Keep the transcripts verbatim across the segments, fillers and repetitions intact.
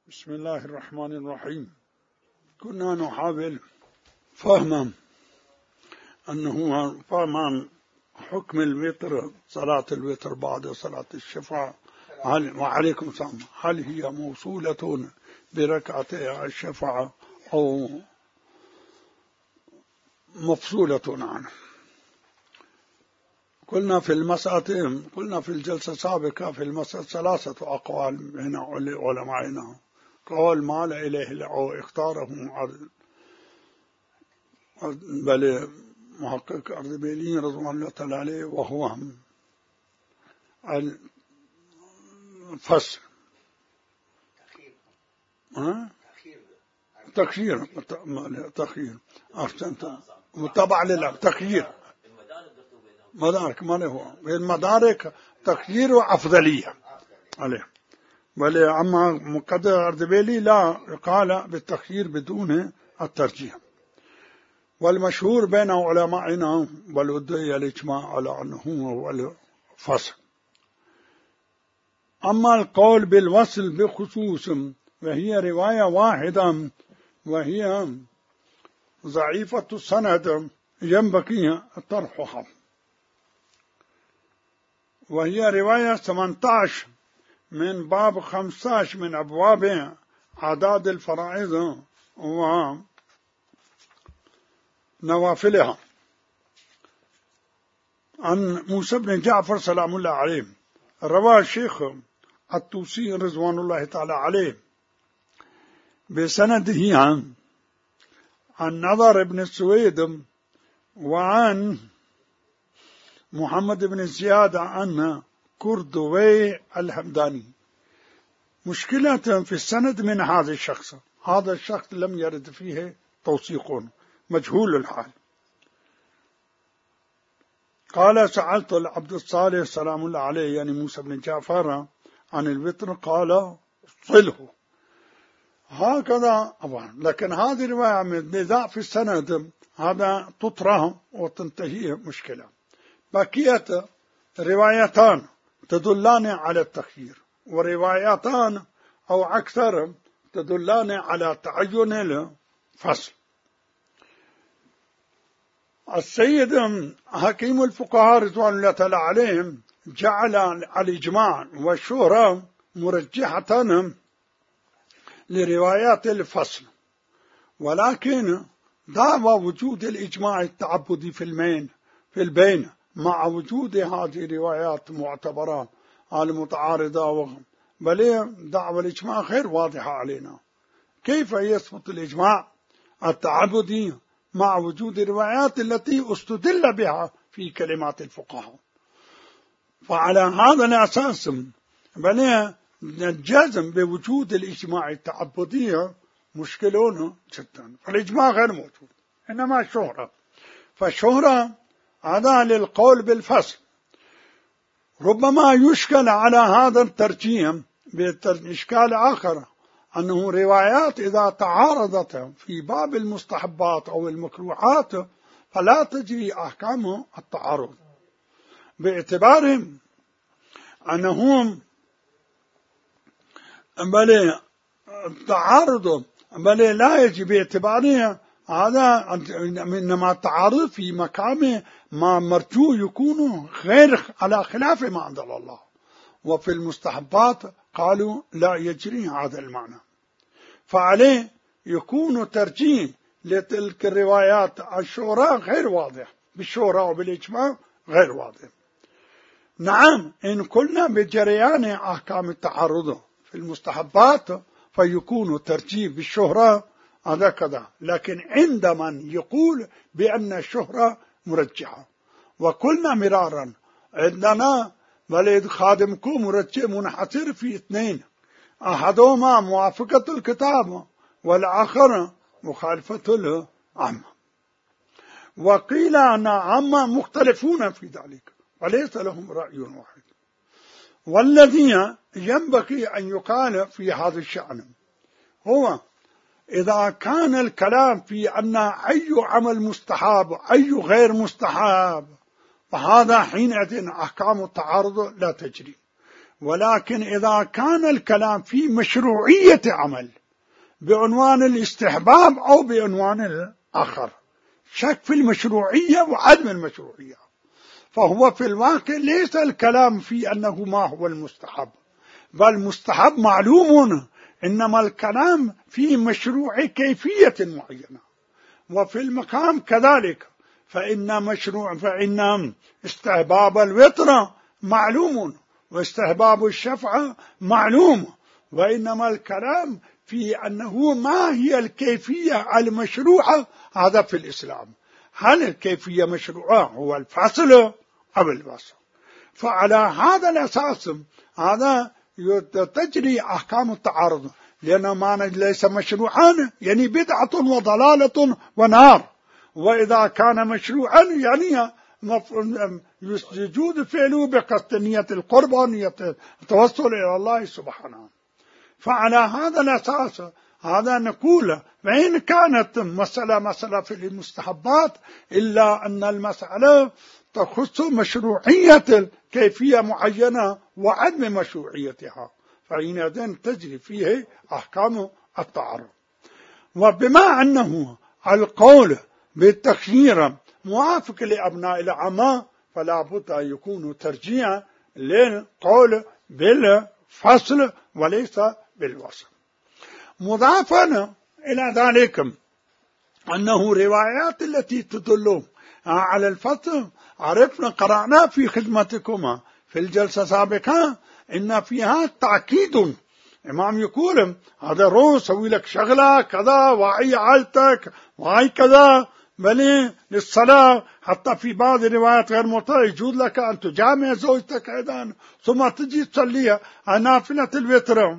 بسم الله الرحمن الرحيم. كنا نحاول فهم أنه فهم حكم الوتر، صلاة الوتر بعد صلاة الشفعة، وعليكم السلام، هل هي موصولة بركعتي الشفعة أو مفصولة عنه؟ قلنا في المسألة قلنا في الجلسة السابقة في المسألة ثلاثة أقوال هنا علمائنا. قول مال إليه أو اختاره بل محقق أردبيلي رضوان الله تعالى عليه، وهو الفصل تخيير تخيير أحسنت متابع للتخيير مدارك ما هو المدارك تخيير وأفضلية عليه، بل أما مقدر أردبيلي لا، قال بالتخيير بدون الترجيح. والمشهور بين علمائنا والودي الإجماع على أنه هو الفصل. أما القول بالوصل بخصوص وهي رواية واحدة وهي ضعيفة السند ينبغي طرحها، وهي رواية ثمانية عشر من باب خمسة عشر من أبواب عداد الفرائض ونوافلها عن موسى بن جعفر سلام الله عليه. رواه الشيخ الطوسي رضوان الله تعالى عليه بسنده عن عن نضر بن السويد وعن محمد بن زياد عن كردوي الحمداني. مشكلة في السند من هذا الشخص، هذا الشخص لم يرد فيه توثيق، مجهول الحال. قال سألت العبد الصالح سلام الله عليه يعني موسى بن جعفر عن الوتر، قال صله هكذا أبعا. لكن هذه الرواية من نزاع في السند هذا تطرح وتنتهي مشكلة. بقيت روايتان تدلان على التخيير، وروايتان أو أكثر تدلان على تعين الفصل. السيد حكيم الفقهاء رضوان الله تعالى عليهم جعل الإجماع والشهرة مرجحة لروايات الفصل، ولكن دعوى وجود الإجماع التعبدي في المين في البين مع وجود هذه الروايات معتبرة المتعارضة، بل دعوى الإجماع غير واضحة علينا. كيف يثبت الإجماع التعبدي مع وجود الروايات التي استدل بها في كلمات الفقهاء؟ فعلى هذا الأساس بل الجزم بوجود الإجماع التعبدي مشكلون جدا. فالإجماع غير موجود، إنما الشهرة. فالشهرة هذا للقول بالفصل. ربما يشكل على هذا الترجيح بإشكال آخر، أنه روايات إذا تعارضت في باب المستحبات أو المكروهات فلا تجري أحكام التعارض، باعتبارهم أنهم بل التعارض بل لا يجب باعتباره هذا، إنما التعارض في مقام ما مرجو يكون غير على خلاف ما أنزل الله. وفي المستحبات قالوا لا يجري هذا المعنى، فعليه يكون ترجيح لتلك الروايات الشهرة غير واضح، بالشهرة وبالإجماع غير واضح. نعم إن قلنا بجريان أحكام التعارض في المستحبات فيكون ترجيح بالشهرة هذا كذا، لكن عند من يقول بأن الشهرة مرجحة. وقلنا مرارا عندنا بل خادمكم مرجح منحصر في اثنين، أحدهما موافقة الكتاب والآخر مخالفة العامة. وقيل أن عامة مختلفون في ذلك وليس لهم رأي واحد. والذي ينبغي أن يقال في هذا الشأن هو إذا كان الكلام في أن أي عمل مستحب أي غير مستحب، فهذا حينئذ أحكام التعارض لا تجري. ولكن إذا كان الكلام في مشروعية عمل بعنوان الاستحباب أو بعنوان الآخر، شك في المشروعية وعدم المشروعية، فهو في الواقع ليس الكلام في أنه ما هو المستحب، بل مستحب معلوم، إنما الكلام في مشروع كيفية معينة. وفي المقام كذلك، فإن مشروع فإن استحباب الوتر معلوم واستحباب الشفعة معلوم، وإنما الكلام في أنه ما هي الكيفية المشروعة، هذا في الإسلام. هل الكيفية مشروعة هو الفصل أو الوصل؟ فعلى هذا الأساس هذا تجري أحكام التعارض، لأن معنى ليس مشروعا يعني بدعة وضلالة ونار، وإذا كان مشروعا يعني يجوز فعله بقصد نية القرب ونية التوسل إلى الله سبحانه. فعلى هذا الأساس هذا نقول وإن كانت مسألة مسألة في المستحبات، إلا أن المسألة تخص مشروعية كيفية معينة وعدم مشروعيتها، فحينئذ تجري فيه أحكام التعارض. وبما أنه القول بالتخيير موافق لأبناء العامة، فلا بد أن يكون ترجيعا للقول بالفصل وليس بالوصل. مضافا إلى ذلك أنه روايات التي تدل على الفصل عرفنا قرأنا في خدمتكم في الجلسة السابقة إن فيها تأكيد. إمام يقول هذا روح سوي لك شغلة كذا وعي عائلتك وعي كذا بل للصلاة، حتى في بعض الروايات غير مرتبطة يجوز لك أن تجامع زوجتك أيضا ثم تجي تصليها نافلة الوتر.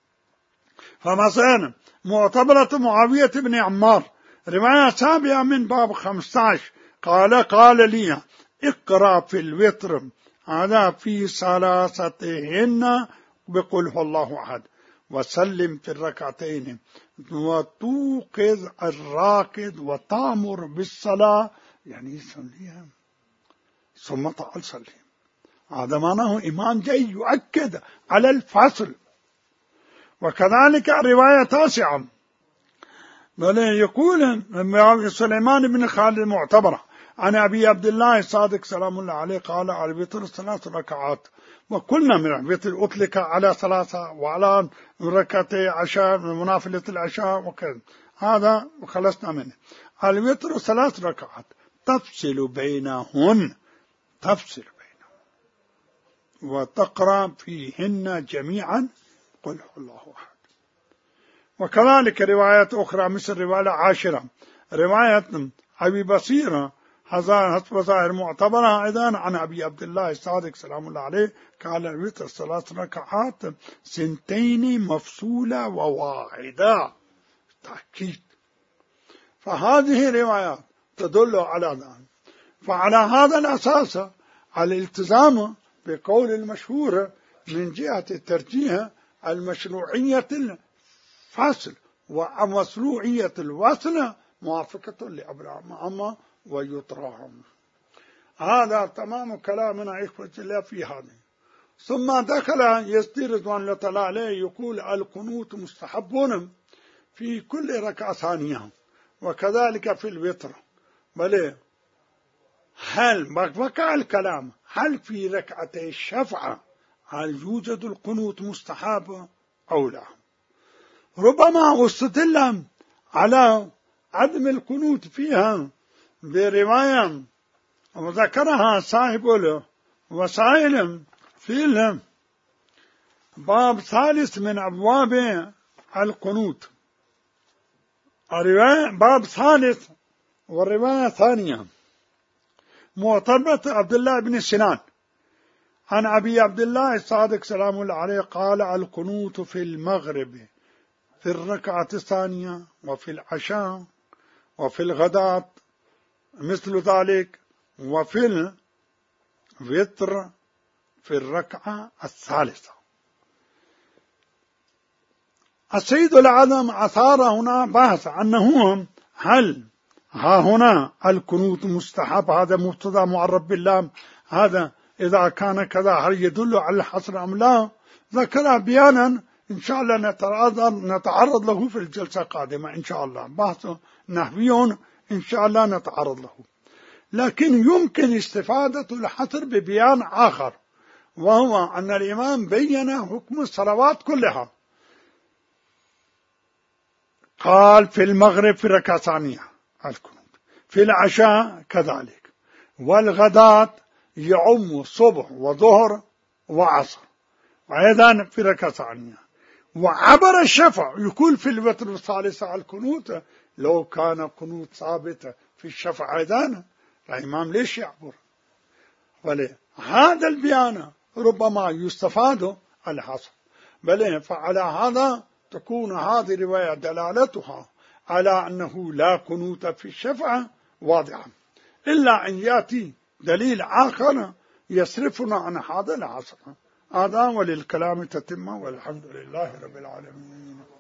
فمثلا معتبرة معاوية بن عمار رواية سابعة من باب خمسة عشر قال قال لي اقرأ في الوتر هذا في ثلاثتهن بقل هو الله أحد وسلم في الركعتين وتوقظ الراكد وتأمر بالصلاة، يعني صليها ثم تعال صلي. هذا معناه إمام جاي يؤكد على الفصل. وكذلك رواية تاسعة بل يقول سليمان بن خالد المعتبرة عن أبي عبد الله الصادق سلام الله عليه قال على الوتر ثلاث ركعات، وكلنا من الوتر أطلق على ثلاثة وعلى ركعتي عشاء من نافلة العشاء وكذا، هذا وخلصنا منه. الوتر ثلاث ركعات تفصل بينهن تفصل بينهن وتقرأ فيهن جميعا قل الله أحد. وكذلك روايات أخرى مثل رواية عاشرة رواية أبي بصيرة حسب ظاهر معتبرة أيضا عن أبي عبد الله الصادق سلام الله عليه قال الوتر ثلاث ركعات سنتين مفصولة وواحدة تأكيد. فهذه روايات تدل على ذلك. فعلى هذا الأساس على الالتزام بقول المشهور من جهة الترجيح المشروعية الفصل ومشروعية الوصل موافقة لأبراهيم أما ويطرهم. هذا تمام كلامنا إخوة الله في هذا. ثم دخل يزدي رضوان الله تعالى عليه يقول القنوت مستحب في كل ركعة ثانية وكذلك في الوتر. بل هل وقع الكلام هل في ركعتي الشفعة هل يوجد القنوت مستحب أو لا؟ ربما استدل على عدم القنوت فيها برواية وذكرها صاحب الوسائل في باب ثالث من أبواب القنوت، باب ثالث والرواية ثانية معتبرة عبد الله بن سنان عن أبي عبد الله الصادق سلام الله عليه قال القنوت في المغرب في الركعة الثانية وفي العشاء وفي الغداة مثل ذلك وفي الوتر في الركعة الثالثة. السيد العظم أثار هنا بحث أنه هل ها هنا القنوت مستحب، هذا مبتدا معرب باللام، هذا إذا كان كذا هل يدل على الحصر أم لا؟ ذكر بيانا إن شاء الله نتعرض له في الجلسة القادمة إن شاء الله، بحث نحوي إن شاء الله نتعرض له. لكن يمكن استفادة الحصر ببيان آخر، وهو أن الإمام بين حكم الصلوات كلها. قال في المغرب في ركعة ثانية القنوت، في العشاء كذلك، والغداة يعم صبح وظهر وعصر، وأيضا في ركعة ثانية. وعبر الشفع يقول في الوتر الثالثة القنوت، لو كان قنوت ثابت في الشفع أيضا الإمام ليش يعبر؟ ولهذا البيان ربما يستفاد الحصر، بل فعلى هذا تكون هذه الرواية دلالتها على أنه لا قنوت في الشفع واضحة، إلا أن يأتي دليل آخر يصرفنا عن هذا الحصر. هذا وللكلام تتم، والحمد لله رب العالمين.